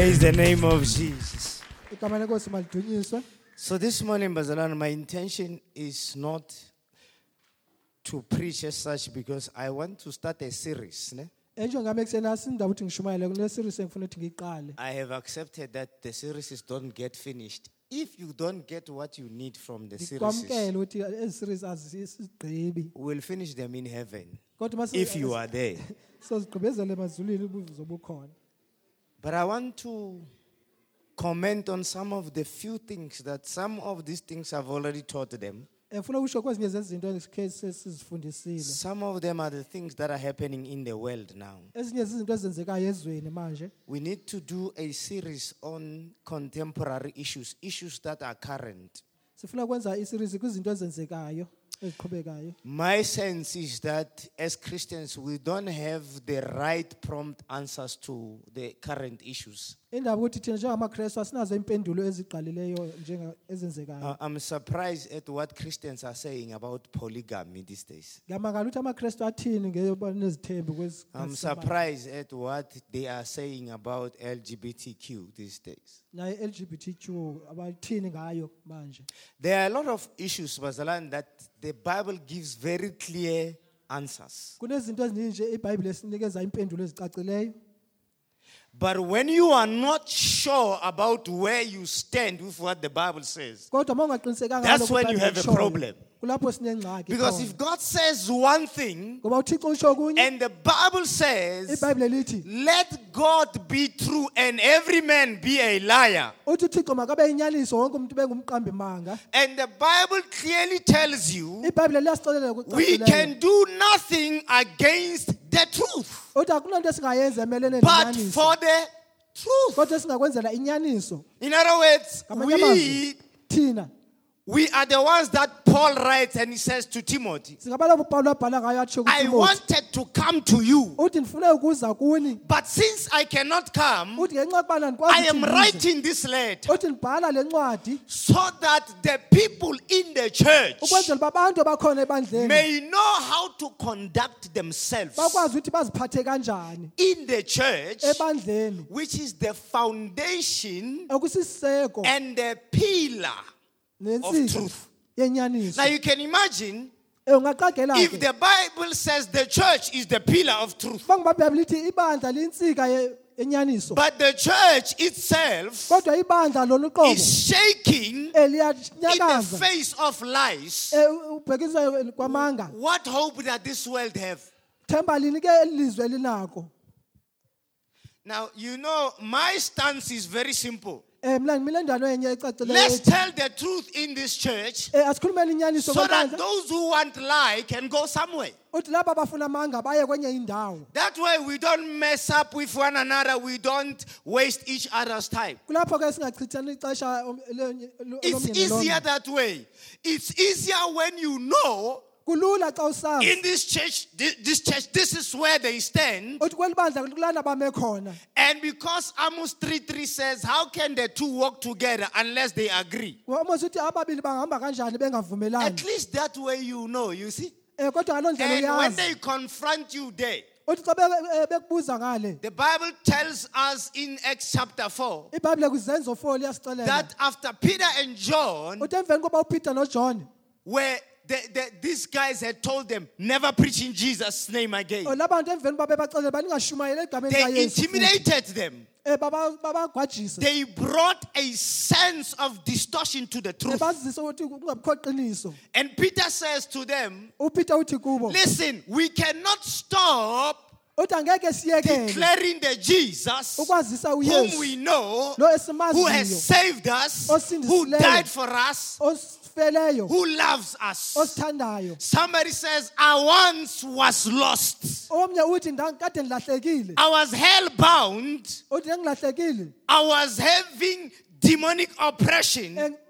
Praise the name of Jesus. igama lenkosi malidunyiswe. So this morning, Bazalwane, my intention is not to preach as such because I want to start a series. Ne? Ngami ekuseni asinda ukuthi ngishumayele kule series engifuna ukuthi ngiqale. I have accepted that the series don't get finished. If you don't get what you need from the series, Ngikwamukela ukuthi ezi series azisigqibi. we'll finish them in heaven Kodwa if you are there. so sigqibezele emazulwini uzobe ukhona. But I want to comment on some of the few things that some of these things I've already taught them. Ngifuna ukusho kwezinye zezinto esikhe sesizifundisile. Some of them are the things that are happening in the world now. Ezinye izinto ezenzekayo ezweni manje. We need to do a series on contemporary issues, issues that are current. Sifuna ukwenza iseries kwizinto ezenzekayo eziqhubekayo. My sense is that as Christians, we don't have the right prompt answers to the current issues. Indaba ukuthi thina njengamaKristu asinazo impendulo ezigqalileyo ezenzekayo. I'm surprised at what Christians are saying about polygamy these days. Ngamangala ukuthi amaKristu athini ngezinezithembu kwezi. I'm surprised at what they are saying about LGBTQ these days. Naye LGBTQ abathini ngayo manje. There are a lot of issues, Bazalwane, that the Bible gives very clear answers. Kunezinto eziningi iBhayibheli esinikeza impendulo ezicacileyo. But when you are not sure about where you stand with what the Bible says, Kodwa mawungaqinisekanga that's when you have a problem. Kulapho sinengxaki. Because if God says one thing ngoba uThixo usho kunye and the Bible says, iBhayibheli lithi let God be true and every man be a liar. uthi uThixo makabe inyaniso wonke umuntu bengumqambi manga. And the Bible clearly tells you iBhayibheli liyasixolela we can do nothing against the truth, uthi akunanto esingayenza emelene but nenyaniso. for the truth. Kodwa singakwenzela inyaniso. In other words, Ngamanye amazwi, thina we are the ones that Paul writes and he says to Timothy, singabala uPaul abhala ngayo athi I kuTimothy. wanted to come to you, Uthi ndifuna ukuza kuni. but since I cannot come, Uthi ngenxa yokubana I ndikwazi am writing this letter uthi ndibhala lencwadi so that the people in the church ukwenzela abantu abakhona ebandleni may know how to conduct themselves bakwazi ukuthi baziphathe kanjani in the church, ebandleni which is the foundation okusiseko and the pillar of nensika truth. yenyaniso. Now you can imagine Ungaqagela if ke the Bible says the church is the pillar of truth, bangibaBhayibheli lithi ibandla linsika yenyaniso. but the church itself Kodwa ibandla lolu qobo is shaking in the liyanyakaza face of lies, ubhekiswa kwamanga. what hope does this world have? Themba lini ke elizwe linako. Now, you know, my stance is very simple. Mina ngimile ndano yenye ecacileyo. Let's tell the truth in this church Asikhulumeni inyaniso so that kwamandla. those who want lie can go somewhere. Uthi laba abafuna amanga baye kwenye indawo. That way we don't mess up with one another, we don't waste each other's time. Kulapho ke singachithani ixesha It's easier that way. It's easier when you know kulula xa usazi in this church, this is where they stand. uthi kwelibandla kulana bame khona. And because Amos 3:3 says, how can the two walk together unless they agree? Uma uthi ababili bangahamba kanjani bengavumelani. At least that way you know, you see. Kodwa ngaloo ndlela And when uyazi. they confront you there, Uthi xa bekubuza ngale. the Bible tells us in Acts chapter 4 iBhayibheli kuzenzo 4 liyasixelela. that after Peter and John, Uthi emveni koba uPeter noJohn where these guys had told them, never preach in Jesus' name again. labantu emveni babe baxelela baningashumayela egameni They kaYesu. intimidated them. Babagwajisa. They brought a sense of distortion to the truth. Bazisa ukuthi kungabikho qiniso. And Peter says to them, uPeter uthi kubo. listen, we cannot stop Uthi angeke siyekele declaring the Jesus ukwazisa whom uYesu we know, lo who has esimaziyo saved us, who Osindisileyo. died for us, osifeleyo who loves us. osithandayo. Somebody says, I once was lost. Omnye uthi kade ngilahlekile. I was hell-bound. Uthi ngilahlekile. I was having demonic oppression.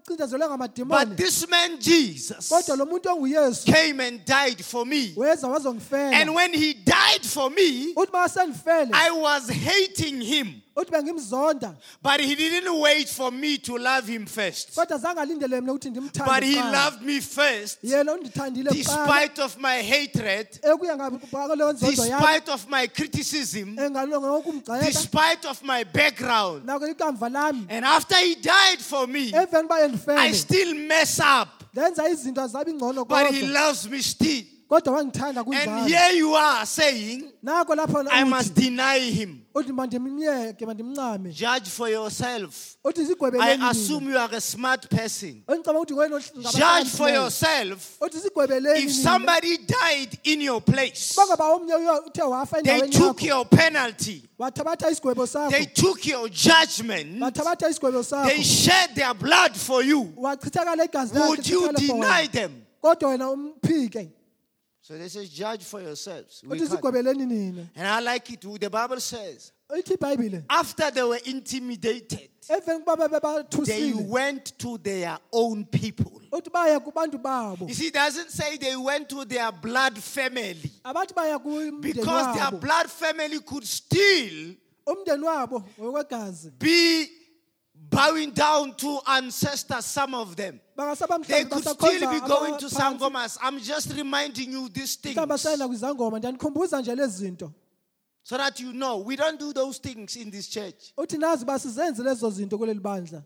ucindezelwe But ngamadimoni. this man Jesus Kodwa lo muntu onguYesu came and died for me. weza wazongifela. And when he died for me, Uthi makasengifele, I was hating him. uthi bengimzonda. But he didn't wait for me to love him first. Kodwa zange alindele mina ukuthi ngimthande. But he kuqala. loved me first, Yena undithandile kuqala. despite of my hatred, Ekuya ngabe leyo nzondo yami. despite of my criticism, Engalunga ukumgxeka. despite of my background. Nako ikamva lami. And after he died for me, Emveni I bayengifele. still mess up. Lenza izinto zabe ingcono But he kodwa. loves me still. Kodwa wangithanda And kunjalo. here you are saying, Nako lapho I must uthi deny him. mandimyeke mandimncame. Judge for yourself. Uthi I sigwebeleni. assume you are a smart person. Ngicabanga ukuthi wena Judge for yourself. Uthi sigwebeleni. If somebody died in your place, bangaba omnye uthe wafa they endaweni took yakho. your penalty. Wathabatha isigwebo They sakho. took your judgment. Wathabatha isigwebo They sakho. shed their blood for you. Wachithakala igazi lakhe. Would you chithakala for deny wena. them? Kodwa wena umphike. So they say, judge for yourselves. We Uthi can't. sigwebeleni nina. And I like it. The Bible says, Ithi iBhayibhile. after they were intimidated, Emveni kuba they bebathusile. went to their own people. Uthi baya kubantu babo. You see, it doesn't say they went to their blood family. Abathi baya kumndeni Because their wabo. blood family could still Umndeni wabo wegazi. be bowing down to ancestors, some of them. They could still be going to Sangomas. I'm just reminding you these things Mhlawumbe kwizangoma ndanikhumbuza nje lezi zinto. so that you know we don't do those things in this church. Uthi nazi basizenze lezo zinto kuleli bandla.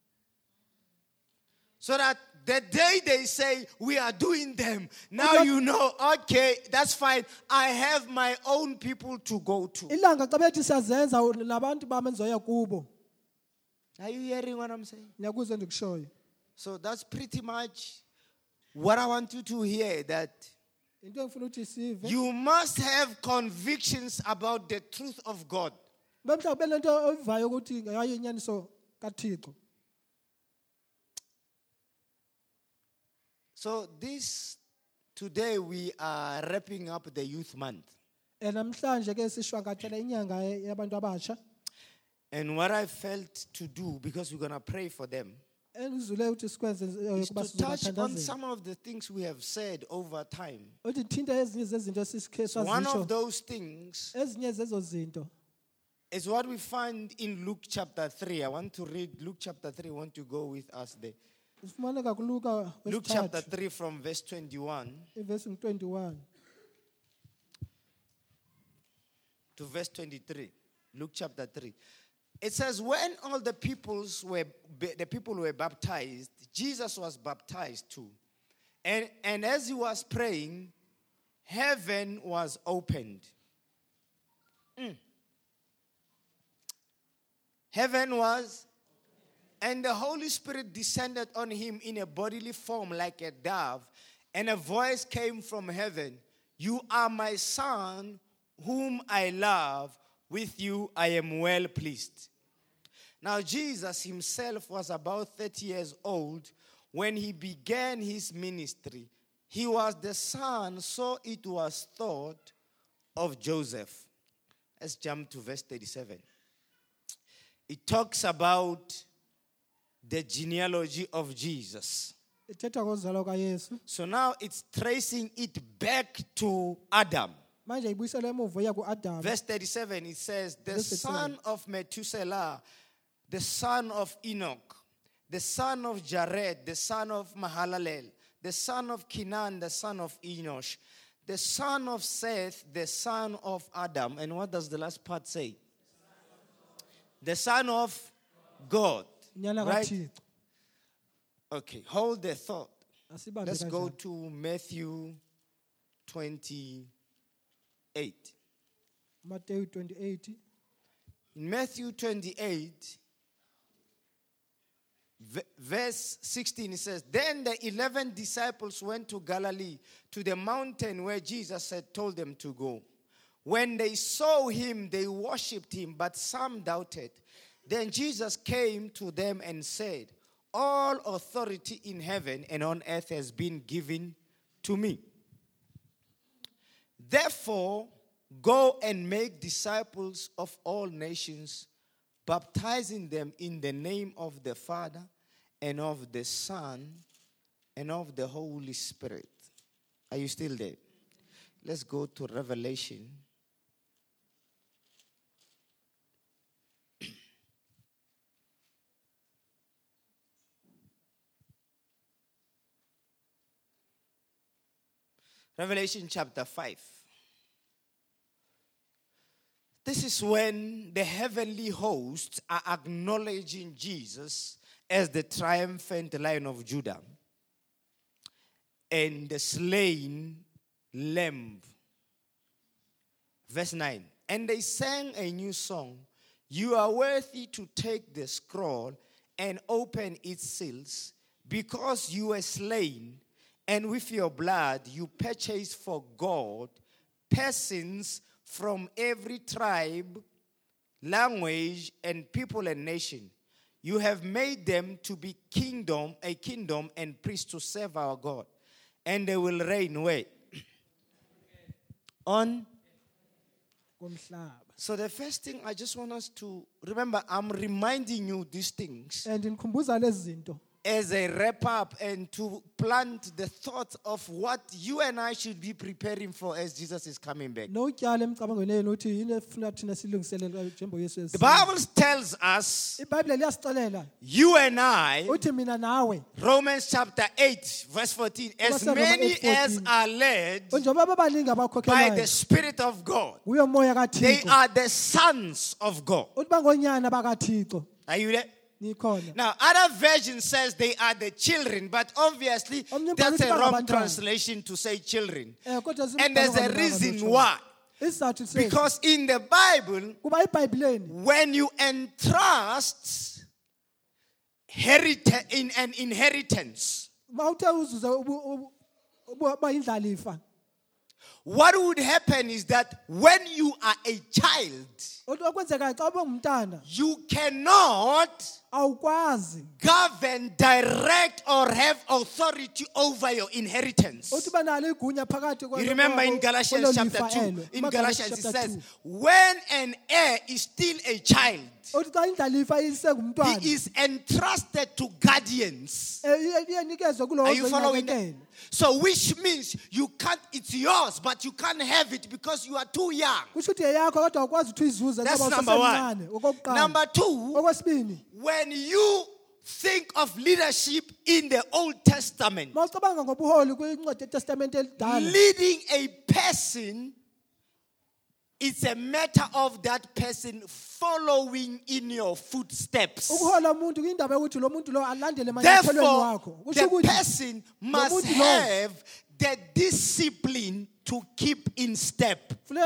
So that the day they say we are doing them, now you know, okay, that's fine. I have my own people to go to. Ilanga xa bethi siyazenza nabantu bami enzoya kubo. Are you hearing what I'm saying? Ngiyakuzwa ndikushoyo. So that's pretty much what I want you to hear, that Into engifuna ukuthi sive. you must have convictions about the truth of God. Mhlawumbe lento oyivayo ukuthi hayi inyaniso kaThixo. So today we are wrapping up the youth month. Namhlanje ke sishwankathela inyanga yabantu abasha. And what I felt to do, because we're going to pray for them, Engizule ukuthi sikwenze is kuba to touch on sizobathandazela. some of the things we have said over time. Uthi thinta ezinye zezinto esisikhe One of swazisho. those things Ezinye zezo zinto. is what we find in Luke chapter 3. I want to read Luke chapter 3. I want to go with us there. Sifumaneka kuLuka Luke chapter wesithathu 3 from verse 21 ivesi 21. to verse 23. Luke chapter 3. It says, when all the people were baptized, Jesus was baptized too. And as he was praying, heaven was opened. Heaven was, and the Holy Spirit descended on him in a bodily form like a dove, and a voice came from heaven, "You are my son, whom I love. With you I am well pleased." Now Jesus himself was about 30 years old when he began his ministry. He was the son, so it was thought, of Joseph. Let's jump to verse 37. It talks about the genealogy of Jesus. Ithetha ngozalwa kaYesu. So now it's tracing it back to Adam. Manje ibuyisela emuva iya kuAdam. Verse 37, it says, the Verse 37. son of Methuselah, the son of Enoch, the son of Jared, the son of Mahalalel, the son of Kenan, the son of Enosh, the son of Seth, the son of Adam. And what does the last part say? The son of God. Nyana Right? kaThixo. Okay, hold the thought. Asibambe Let's go kanjalo. to Matthew 28. Mateyu 28. In Matthew 28, verse 16, it says, then the 11 disciples went to Galilee, to the mountain where Jesus had told them to go. When they saw him, they worshipped him, but some doubted. Then Jesus came to them and said, all authority in heaven and on earth has been given to me. Therefore, go and make disciples of all nations, baptizing them in the name of the Father and of the Son, and of the Holy Spirit. Are you still there? Let's go to Revelation. Revelation chapter 5. This is when the heavenly hosts are acknowledging Jesus as the triumphant Lion of Judah and the slain Lamb. Verse 9. And they sang a new song. You are worthy to take the scroll and open its seals, because you were slain, and with your blood you purchased for God persons from every tribe, language, and people and nation. You have made them to be a kingdom and priests to serve our God. And they will reign where? On. So the first thing I just want us to remember, I'm reminding you these things as a wrap up and to plant the thought of what you and I should be preparing for as Jesus is coming back. The Bible tells us, you and I, Romans chapter 8, verse 14, as many as are led by the Spirit of God, they are the sons of God. Are you there? Now, other version says they are the children, but obviously that's a wrong translation to say children. And there's a reason why. Because in the Bible, when you entrust in an inheritance, what would happen is that when you are a child, you cannot govern, direct, or have authority over your inheritance. You remember in Galatians chapter 2, in Galatians it says, when an heir is still a child, he is entrusted to guardians. Are you following that? So which means you can't, it's yours, but you can't have it because you are too young. That's number one. Number two, when you think of leadership in the Old Testament, leading a person, it's a matter of that person following in your footsteps. Therefore, the person must have the discipline to keep in step. Are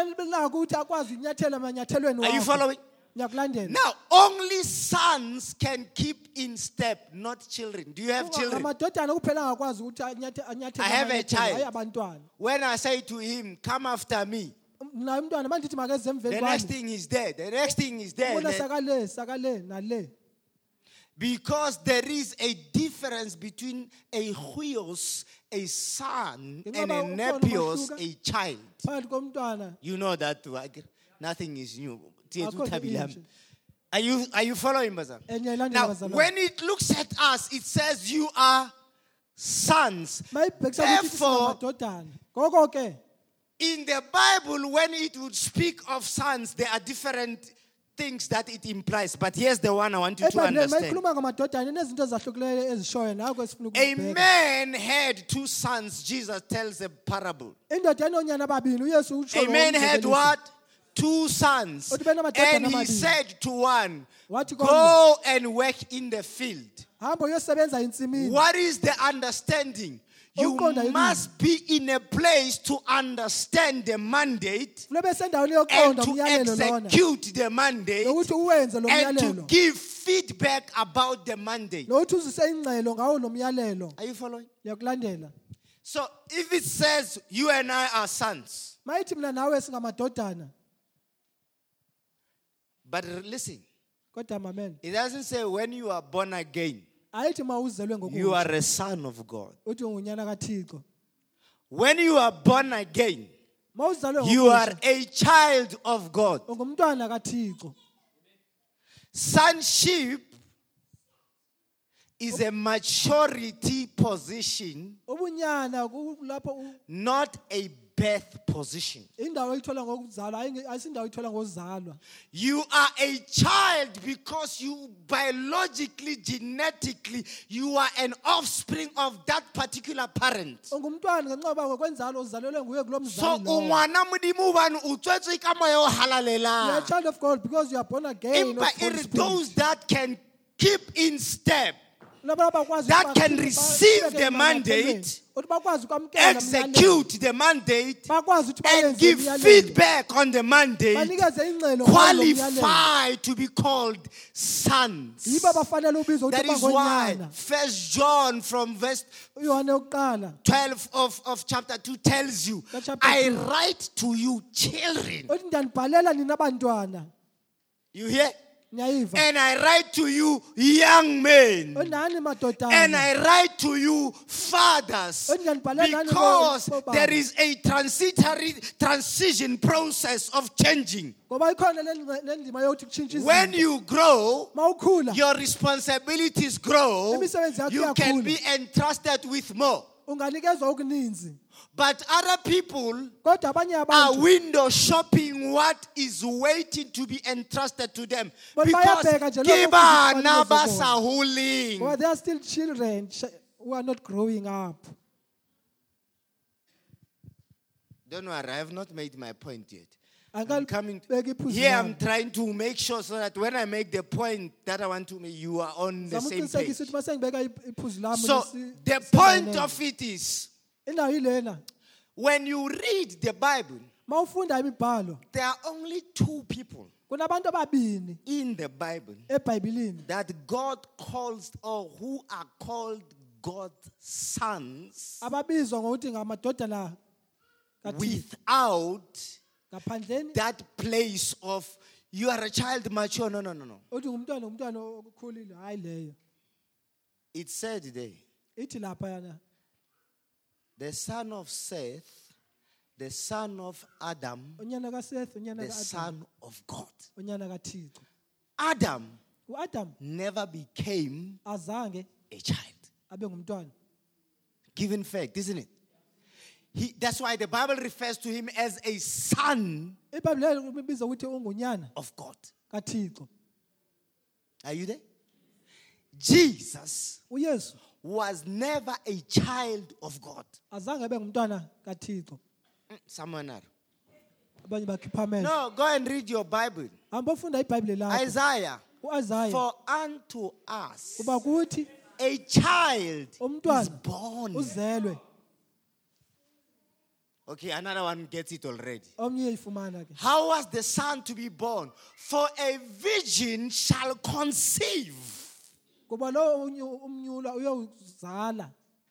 you following? Now, only sons can keep in step, not children. Do you have children? I have a child. When I say to him, come after me, the next thing is there. The next thing is there. Because there is a difference between a huios, a son, and a nepios, a child. You know that too. Nothing is new. Are you following, Baza? Now, when it looks at us, it says you are sons. Therefore, in the Bible, when it would speak of sons, there are different things that it implies. But here's the one I want you to understand. A man had two sons. Jesus tells a parable. A man had what? Two sons. And he said to one, go and work in the field. What is the understanding? You must be in a place to understand the mandate and to execute the mandate and to give feedback about the mandate. Are you following? So if it says you and I are sons, but listen, it doesn't say when you are born again, you are a son of God. When you are born again, you are a child of God. Sonship is a maturity position, Ubunyana kulapho not a birth position. indawo oyithola ngokuzalwa ayisindawo oyithola ngokuzalwa. You are a child because you biologically, genetically, you are an offspring of that particular parent. Ungumntwana ngenxa yoba ngokwenzalo uzalelwe nguye kulo So mzali lowo. ungwana modimo ubani o tswetswe ka moya o You are a halalela. child of God because you are born again. Empa of Holy it Spirit. those that can keep in step, Laba abakwazi that ukuba- can receive baqhubeke the emnqamlweni, mandate, ukuthi bakwazi ukwamkela umyalelo, execute the mandate, bakwazi ukuthi and bayenze give umyalelo, feedback on the mandate, banikeze ingxelo ngalo myalelo. qualify to be called sons. Yibo abafanele ubizwe That ukuthi is why bangonyana. 1 John from verse uYohane wokuqala 12 of chapter 2 tells you, Ka chapter I 2. write to you children. uthi ndanibhalela nina abantwana. You hear? Niyayiva? And I write to you young men. Nani And madodana. I write to you fathers. Because there is a transitory transition process of changing. Ngoba ikhona le ndima yokuthi kutshintshe When izinto. you grow, Mawukhula your responsibilities grow. Imisebenzi yakho You can iyakhula. be entrusted with more. unganikezwa okuninzi. But other people Kodwa abanye are abantu window shopping what is waiting to be entrusted to them. Bona Because bayabheka nje lokho ke bana okufanele ba zokubona. sa holing. Well, they are still children who are not growing up. Don't worry, I have not made my point yet. I'm coming. Angibeki iphuzu Here I'm lami. trying to make sure so that when I make the point that I want to make, you are on the Zama same ukuqinisekisa page. ukuthi mase ngibeka iphuzu lami So the point of it is, indawo yilena. when you read the Bible, Mawufunda imibhalo there are only two people kunabantu ababini in the Bible eBhayibhelini that God calls or who are called God's sons ababizwa ngokuthi ngamadodana kaThixo without ngaphandleni that place of you are a child mature. No. uthi umntwana okukhulile hayi leyo. It said there, Ithi lapha yana the son of Seth, the son of Adam, unyana kaSeth unyana the kaAdam son of God. unyana kaThixo. Adam uAdam never became azange a child. abe ngumntwana. Given fact, isn't it? That's why the Bible refers to him as a son iBhayibheli libiza ukuthi ungunyana of God. kaThixo. Are you there? Jesus uYesu was never a child of God. azange abe ngumntwana kaThixo. Someone else. Abanye bakhipha amehlo. No, go and read your Bible. Hamba ufunda iBhayibheli lakho. Isaiah. uIsaiah For unto us kuba kuthi a child is umntwana born. uzelwe. Okay, another one gets it already. Omnye ifumana ke. How was the son to be born? For a virgin shall conceive. Kuba lo umnyula uyozala.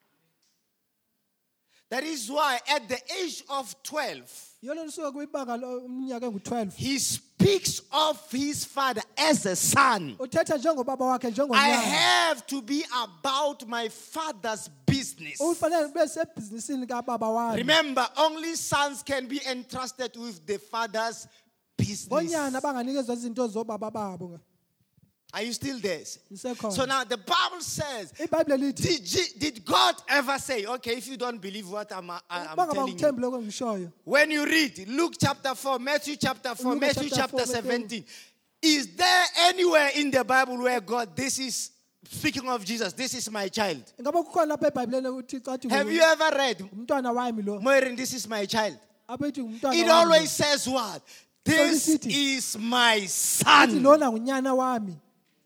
That is why at the age of 12, Yona lisuka kwibanga umnyaka engu12. he speaks of his father as a son. Uthetha njengobaba wakhe I njengonyana. have to be about my father's business. Ufanele ube sebhizinisini kababa wami. Remember, only sons can be entrusted with the father's business. Bonyana banganikezwa izinto zobaba babo. Are you still there? Nisekhona. So now the Bible says, iBhayibheli lithi did God ever say, okay, if you don't believe what I'm telling you, bangabakuthembi lokho ngishoyo. when you read Luke chapter 4, Matthew chapter 4, Luke Matthew chapter 4, chapter 17, is there anywhere in the Bible where God, this is, speaking of Jesus, this is my child? Ngabe kukhona lapha eBhayibhelini uThixo athi Have you ever read, umntwana wami lo? Moirin, this is my child? Abethi umntwana wami. It always says what? This is my Athi son. lona ngunyana wami.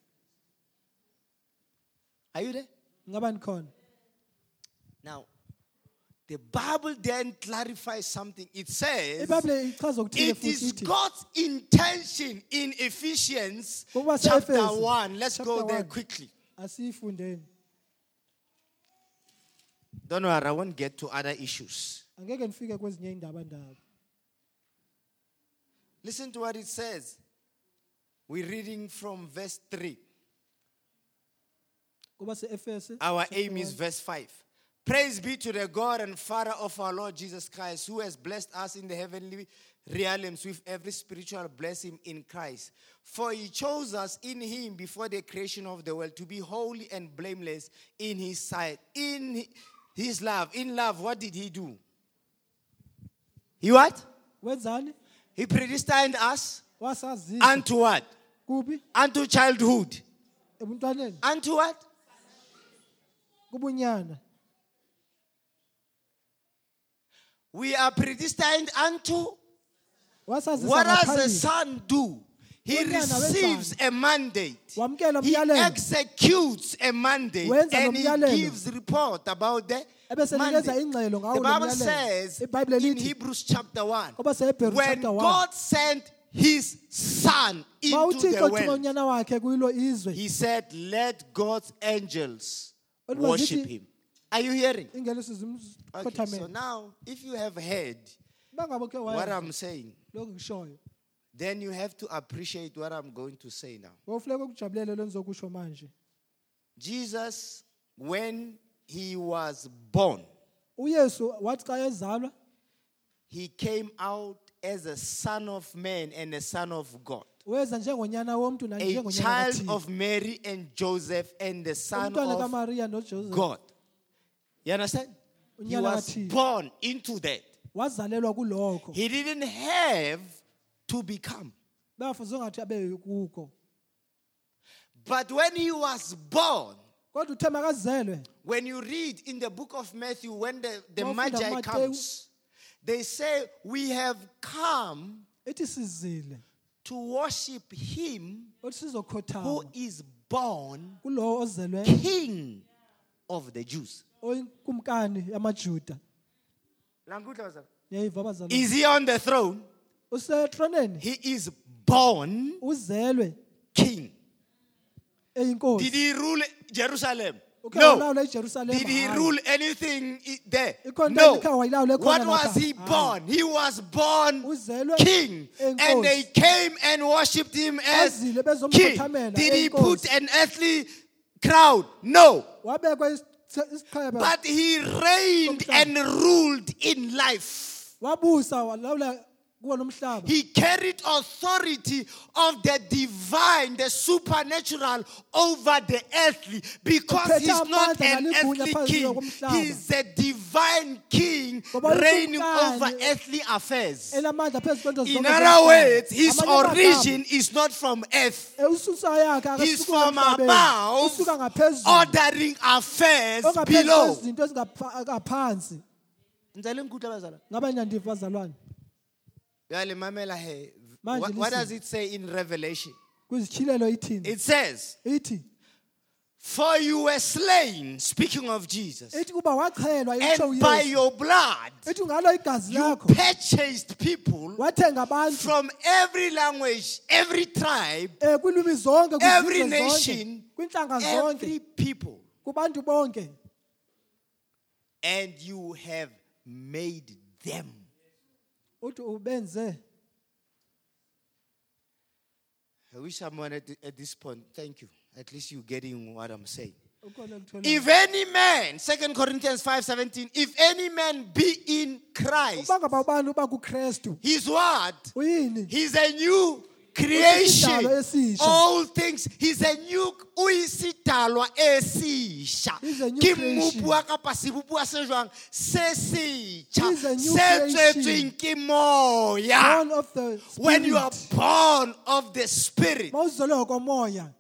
Are you there? Ngaba nikhona. Now, the Bible then clarifies something. It says, iBhayibheli ichaza ukuthile it is futhi ithi God's intention in Ephesians Kuba chapter se-Efesu, 1. Let's go chapter there 1. quickly. asifundeni. Don't worry, I won't get to other issues. Angeke nifike kwezinye indaba. Listen to what it says. We're reading from verse 3. Kuba se-Efesu. Our chapter aim is 1. verse 5. Praise be to the God and Father of our Lord Jesus Christ, who has blessed us in the heavenly realms with every spiritual blessing in Christ. For he chose us in him before the creation of the world to be holy and blameless in his sight. In his love. In love, what did he do? He what? Wenzani? He predestined us Wasazisa. unto what? Kuphi? Unto childhood. Ebuntwaneni. Unto what? Kubunyana. We are predestined unto. Wasazisa What does the ngaphambili. son do? He Unyana receives wenzani? a mandate. Wamkela He umyalelo. executes a mandate Wenza and he nomyalelo. gives report about the Ebese nikeza mandate. ingxelo ngawo The lo Bible myalelo. says IBhayibheli in lithi Hebrews chapter 1, ngoba seHebrew when chapter 1. God sent his son into Mawuthixo the thuma world, unyana wakhe kuyilo izwe. he said, let God's angels Oluba worship zithi- him. Are you hearing? Ingelo Okay, so sizimkhothamela. now, if you have heard Bangabe ke what waya I'm saying, lokho ngishoyo. then you have to appreciate what I'm going to say now. Wofuleka ukujabulele lo nizokusho manje. Jesus, when he was born, uYesu wathi xa ezalwa he came out as a son of man and a son of God. weza njengonyana womuntu A nanjengonyana child kaThixo. of Mary and Joseph and the son Umntwana of kaMaria noJoseph God. You understand? He Unyana was kaThixo. born into that. wazalelwa kulokho. He didn't have to become. Bafuze ngathi abe kuko. But when he was born, Kodwa uthe makazelwe when you read in the book of Matthew, when the Mawufunda Magi kuMateyu, comes, they say, we have come ethi sizile to worship him othi who sizokhothama is born kulowo ozelwe King of the Jews. oyinkumkani yamaJuda. Yayiva abazalwane. Is he on the throne? Usetroneni He is born uzelwe King. eyinkosi. Did he rule Jerusalem? Uke No. walawula iJerusalem. Did he rule anything there? Ikhona No. into wayilawula ekhona What lapha. was he Hayi. born? He was born Uzelwe King. enkosi. And they came and worshipped him as Bazile King. bezomkhothamela Did he enkosi. put an earthly crown? No. Wabekwa isichebe. But he reigned and ruled in life. Wabusa walawula kuwo nomhlaba. He carried authority of the divine, the supernatural over the earthly, because Uphethe he's not amandla an naligunya earthly phansi king. komhlaba. He's a divine king Ngoba reigning uyinkukane over earthly affairs. Enamandla phezu kwento In zonke other zomhlaba. words, his Amanye amagama, origin is not from earth. ususa yakhe He's akasuki from emhlabeni. above, Usuka ngaphezulu. ordering affairs Ongaphezu below. kwezinto ezingaphansi. Ngaba nyandiva bazalwane. Manje What does listen. it say in Revelation? Kwizityhilelo ithini? It says, Ithi for you were slain, speaking of Jesus, ithi kuba wachelwa itsho and by uYesu. your blood Ithi ngalo igazi you lakho purchased people wathenga abantu from every language, every tribe, kwilwimi zonke every kwizizwe zonke nation, kwintlanga every zonke people, kubantu bonke and you have made them. uthi ubenze. I wish someone at this point, thank you. At least you're getting what I'm saying. Ukhona okutholayo. If any man, 2 Corinthians 5:17, if any man be in Christ, Uba ngaba abantu uba kuKristu he's what? uyini? He's a new creation. Uyisidalwa esisha. All things. He's a new uyisidalwa esisha. He's a new Ke creation. mopua kapa sebopua se jwang se sitjha. He's a new Se creation. tswetsweng ke moya. Born of the When you are Spirit. born of the Spirit, Mawuzalwa komoya.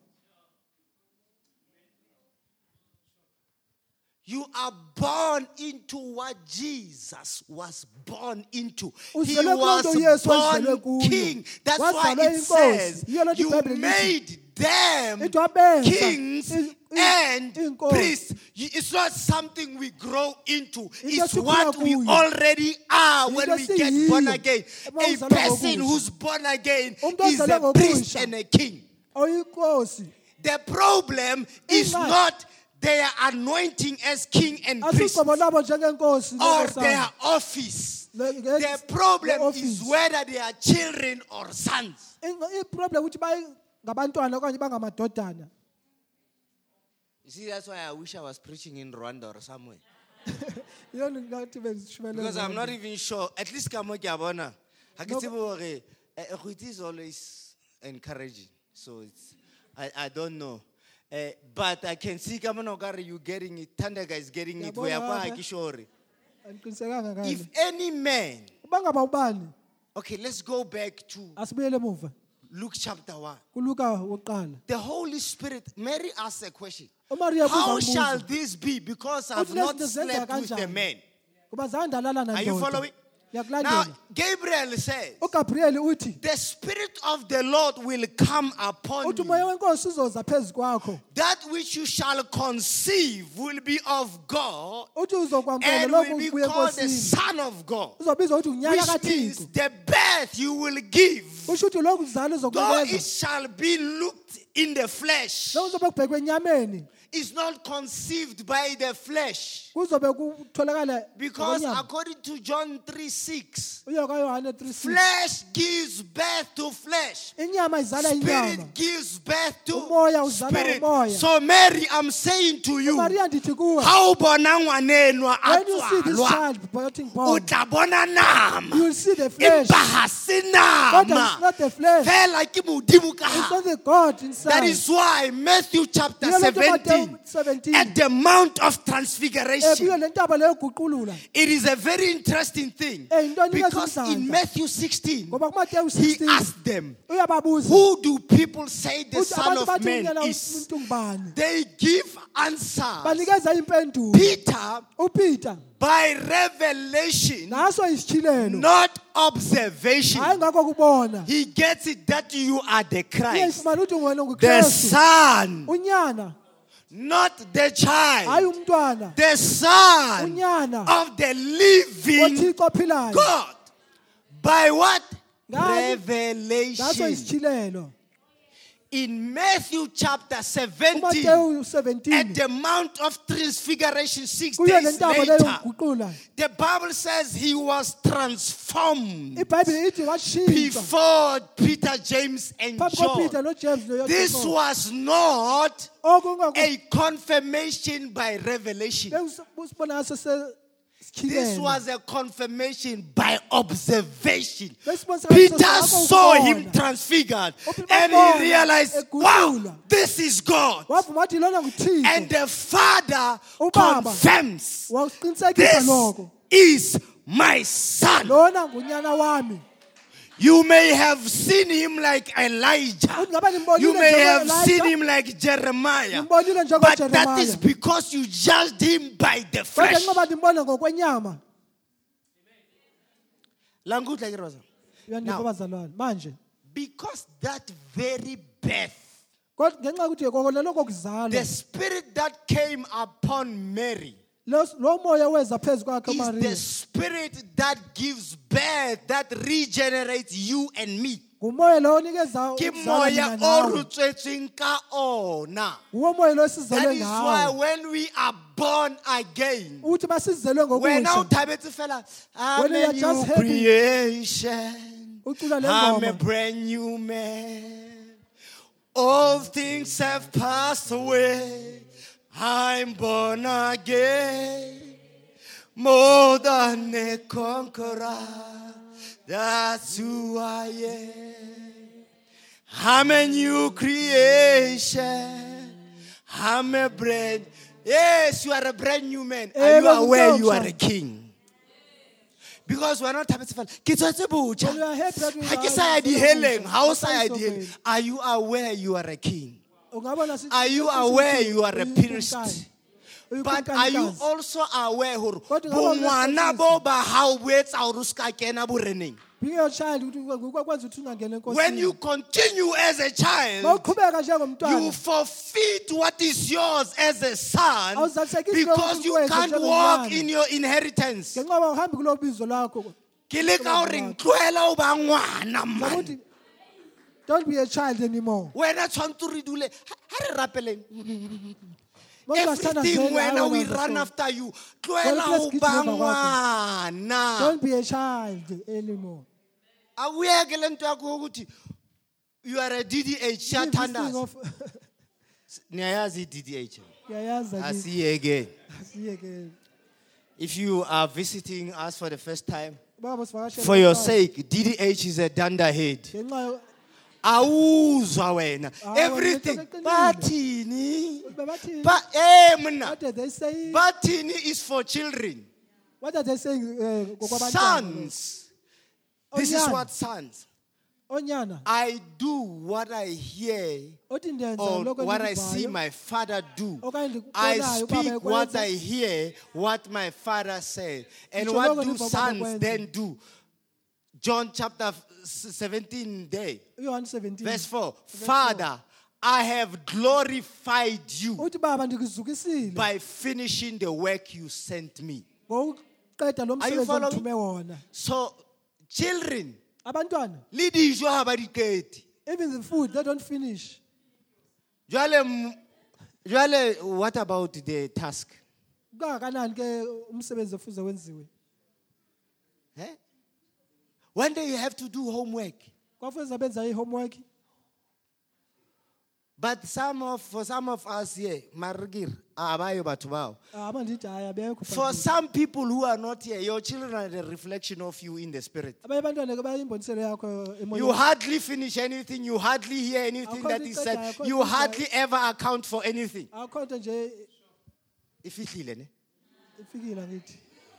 you are born into what Jesus was born into. He Uzalwe was kuloo nto uYesu azelwe born kuyo. king. That's why Wazalwa it inkosi. says, Yiyo loo nto you iBhayibheli lithi. made them Ithi wabenza kings and inkosi. priests. It's not something we grow into. It's esikhula what we kuyo. already are when Into we get born esiyiyo. again. Uma A uzalwa person ngobusha. who's born again Umuntu is ozalwe a priest ngobusha. and a king. Oyinkosi. The problem is Ingxaki. not their anointing as king and priest Asigcobo labo njengenkosi or nenkosana. their office. Le- The problem le-office. is whether they are children or sons. Iproblem ukuthi ngabantwana okanye bangamadodana. You see, that's why I wish I was preaching in Rwanda or somewhere. Yona ngathi bezishumela. Because I'm not even sure. At least ka mo ke a bona. Ha ke tsebe hore it is always encouraging. So it's I don't know. But I can see ka mona okare you getting it. Thandeka is getting it. We are kwa ha ke sure. Andiqinisekanga ngale. If any man, Bangaba ubani? okay, let's go back to Asibuyele emuva. Luke chapter 1. KuLuka wokuqala. The Holy Spirit, Mary asked a question. uMaria How buza shall umbuzo. this be? Because I've Uthi not lezi zenza slept with the kanjani? man. Kuba zange ndalala Are you nandoda. following? Now, Yakulandela. Gabriel says, uGabriel uthi the Spirit of the Lord will come upon uthi you. umoya wenkosi uzoza phezu kwakho. That which you shall conceive will be of God Uthi uzokwamkela and will lokho be kuye called the enkosini. Son of God. Uzobizwa uthi unyaka Which means kaThixo. the birth you will give, Usho uthi lokhu kuzalo though uzokunikeza. it shall be looked in the flesh, Lokhu kuzobe kubhekwe enyameni. is not conceived by the flesh. Kuzobe kutholakala Because ngokwenyama. according to John 3:6, Uye kaYohane 3:6. flesh gives birth to flesh. Inyama izala inyama. Spirit gives birth to Umoya uzala spirit. umoya. So Mary, I'm saying to you, Maria ndithi kuwe. ha o bona ngwanenwa a When you see this tswalwa, child getting o born, tla bona nama. you will see the flesh. Empa ha se But it's nama. not the flesh. Fela ke modimo ka It's hare. not the God inside. That is why Matthew chapter You know, 17, 17. at the Mount of Transfiguration, Kuyo le ntaba leyo guqulula. it is a very interesting thing. Intoni Because ngezimdaka. in Matthew 16, Ngoba kuMateyu he 16 asked them, uyababuza. who do people say the Uthi Son abantu of bathi Man unyana is? umuntu ngubani? They give answers. Banikeza impendulo. Peter, uPeter by revelation, naso isichilelo. not observation, Hayi ngakho kubona. he gets it that you are the Christ, Uyayifumana ukuthi wena the nguKristu. Son, Unyana, not the hayi child, umntwana. the Son Unyana of the living oThixo ophilayo. God. By what? Ngani? Naso Revelation. isichilelo. In Matthew chapter 17, uMateyu at 17. the Mount of Transfiguration, 6 Kuyo le days ntaba leyo later, guqula. the Bible says he was transformed iBhayibheli ithi washintshwa. before Peter, James, and Phambi koPeter John. noJames noJohn. This was not Okungakho a confirmation by revelation. usibona sesichilelo. This was a confirmation by observation. Lesibonisa Peter ngakho saw ukubona. him transfigured Uphinde and wabona he realized, eguqulwa. wow, this is God. Wavuma wathi lona nguThixo. And the Father Ubaba. confirms, Waqinisekisa this lokho. is my son. Lona ngunyana wami. You may have seen him like Elijah. Uthi ngabe nimbonile You may have njengo-Elijah? seen him like Jeremiah. Nimbonile But that is njengoJeremiah. because you judged him by the Kodwa flesh. njengoba nimbona ngokwenyama. Langutla ke Rosa. Uyandipha bazalwane manje. Because that very birth, Kodwa ngenxa yokuthi kokona lokho the kuzalwa. spirit that came upon Mary Lo moya weza phezu kwakhe is the Maria. spirit that gives birth, that regenerates you and me. Ngumoya lo onikeza Ke ukuzala moya mina o nawe. re tswetsweng ka ona. Uwo moya lo That sizalwe is why ngawo. when we are born again, Uthi basizelwe when now ngokusha. thabetse fela, I'm When we a are just new happy. creation. Ucula le I'm a ngoma. brand new man. All things have passed away. I'm born again. More than a conqueror. That's who I am. I'm a new creation. I'm a brand. Yes, you are a brand new man. Are you aware you are a king? Because we're not having fun. When we are happy that we Ha ke are sa ya diheleng, ha o sa ya so diheleng. good. Are you aware you are a king? Ungabona sithi- Are you aware you are a priest? Uyinkosikazi. But are you Uyinkosikazi. also aware hore Kodwa ngaba bongwana unesibonisi. bo ba hao bo etsa hore o ska kena boreneng? Being a child ukuthi ukwazi ukuthi ungangena When you enkosini. continue as a child, Mawuqhubeka you njengomntwana. forfeit what is yours as a son Awuzalisekisi because lokhu you ukwenza can't njengomntwana. walk in your inheritance. Ngenxa yoba uhambi kulo bizo lakho. Ke le ka hore ntlohela o ba ngwana man. Ukuthi, don't be a child anymore. Wena tshwanetse re dule ha re rapeleng. Mawungasithanda Everything vele, when hayi we wena run so. after you. Well, Tlohela let's o get ba together, ngwana. Don't be a child anymore. Awuyeke le nto yakho ukuthi you are a DDH Leave this thing siyathandaza. off. Niyayazi DDH. Ngiyayazi ke. Asiyeke. Asiyeke. If you are visiting us for the first time, Baba sivakashele for your ekhaya. sake, DDH is a dunderhead. Ngenxa yo- Awuzwa wena. Ah, Everything. wena uqinile. Bathini? Babathini? Mna. What are they saying? Bathini is for children. What are they saying? Ngokwabantwana? Sons. This is Onyana. what sons. Onyana. I do what I hear Othi ndenza or lokho what I see engikubhayo. my father do. Okanye I ndikubonayo ubaba speak what ekwenza. I hear, what my father said. And Ngitsho what lokho do ngemva kwabo sons kwenza. then do? John chapter 17 there, uJohn 17. verse 4. Father, I have glorified you Uthi baba ndikuzukisile by finishing the work you sent me. ngokuqeda lo Are you msebenzi following? ongithume wona. So, children, Abantwana, le dijo ha ba di qete. even the food they don't finish. Jwale, what about the task? Kangakanani ke umsebenzi ofuze wenziwe? Eh? One day you have to do homework. Kwafuze benza i-homework. But for some of us here, marigir, abayo batho bao. Abandithi hayi abekho. For some people who are not here, your children are the reflection of you in the spirit. Abanye abantwana ke bayimboniselo yakho You emoyeni. hardly finish anything. You hardly hear anything that is said. You hardly ever account for anything. Akho nto nje Ifihlile ne? ifikile ngithi.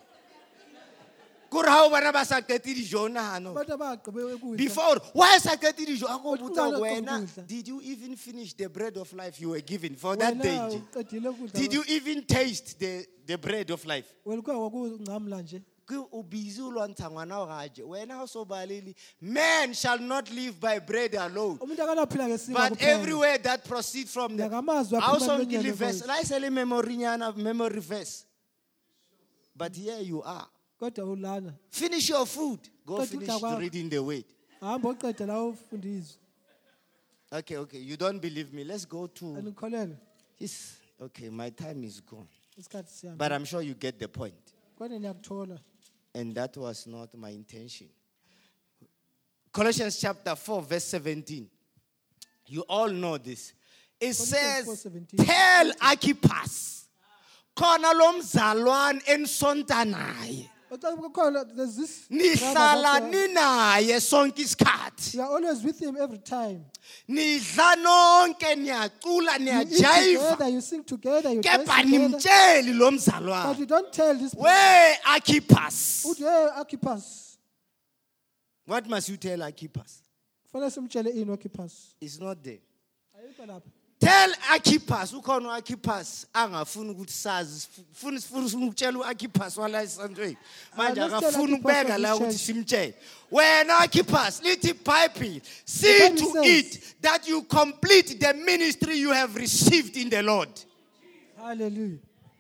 Kuri ha o bana ba sa qete dijo nahano. Abantu abagqibe ukudla. Before, why sa qete dijo? Ako Ukuthi botsa ungaka wena, ukudla. did you even finish the bread of life you were given for that day? Wena nje? uqedile ukudla. Did you even taste the bread of life? Wena kwa ukungcamla nje. Ke o busy o lwantsha ngwana o gaje. Wena ha o so balele, man shall not live by bread alone, Umuntu akanaphila ngesinkwa but kuphela. every word that proceeds from the Ngamazwi I aphuma also emlonyeni give verse. wenkosi. La isele memory verse. But here you are. Kodwa ulana. Finish your food. Go Qeda finish ukudla kwakho. reading the word. Hamba uqede la ufundizwe. Okay. You don't believe me. Let's go to. Andikholele. Okay, my time is gone. Isikhathi siyami. But I'm sure you get the point. Kodwa ngiyakuthola. And that was not my intention. Colossians chapter 4, verse 17. You all know this. It says, 4:17. tell Archippus, khona lo mzalwane enisonta naye. There's this. Nihlala brother that, ninaye sonke isikhathi. You are always with him every time. Nidla nonke niyacula You eat niyajayiva. together, you sing together, you dance Kepha together. nimtsheli lo But mzalwane. you don't tell this. We Archippus. Uthi hey Archippus. What must you tell Archippus? Fanele simtshele ini Archippus. It's not there. Ayikho lapha. Tell Archippus, ukhona uArchippus angafuni ukuthi sazi, funa ukutshela uArchippus wala esandweni. Manje let's tell akafuni Archippus ukubeka what la he ukuthi says. simtshele. Wena Archippus, lithi Bible, see Bible to says- it that you complete the ministry you have received in the Lord. Hallelujah.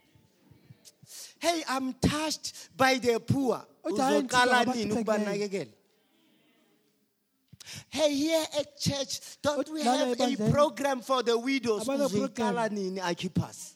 Hey, I'm touched by the poor. Uthi hayi Uzoqala ngithika nini abaphekileyo. ukubanakekela? Hey, here at church, don't we Lana have a ebandleni. program for the widows? Abane-program. Uzoqala nini Archippus?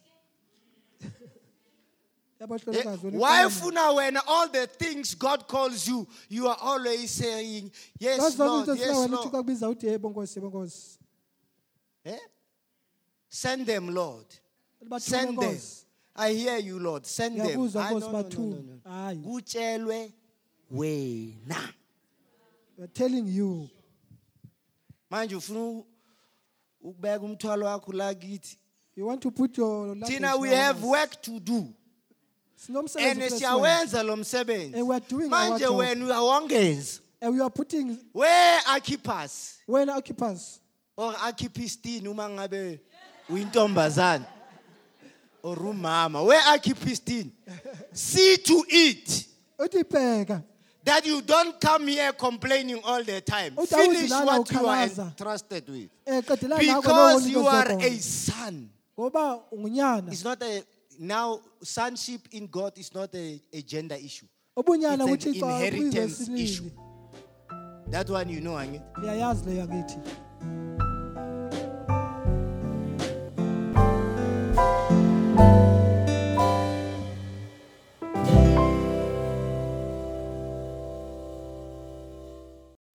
Yabahlolokazi wena Why uqala. funa wena all the things God calls you, you are always saying, yes, Ngazi zonke Lord, izinto yes, zifika wena Lord. uThixo akubiza uthi yebo Nkosi, yebo Nkosi. Eh? Send them, Lord. Bathume Send them. Nkosi. I hear you, Lord. Send them. Ngiyakuzwa Ah, Nkosi bathume. no. Hayi. Kutshelwe wena. We're telling you. Manje ufuna ukubeka umthwalo wakho la kithi. You want to put your luggage Thina we now have on us. work to do. Sinomsebenzi And futhi esiwenza. siyawenza lo msebenzi. And we are doing our Manje job. wena uyawongeza. And we are putting Where Archippus when Archippus. or Archippistine uma ngabe uyintombazana or umama. Where Archippistine? See to it Uthi bheka. that you don't come here complaining all the time. Uthi Finish awuzilala what you are ukhalaza. entrusted with. Qedela ngakho Because lokho you unikezwe are khona. a son. Ngoba ungunyana. It's not now sonship in God is not a gender issue. Ubunyana It's an uThixo inheritance uyizwe issue. sinini. That one you know, Angie. Ngiyayazi leyo ngakithi.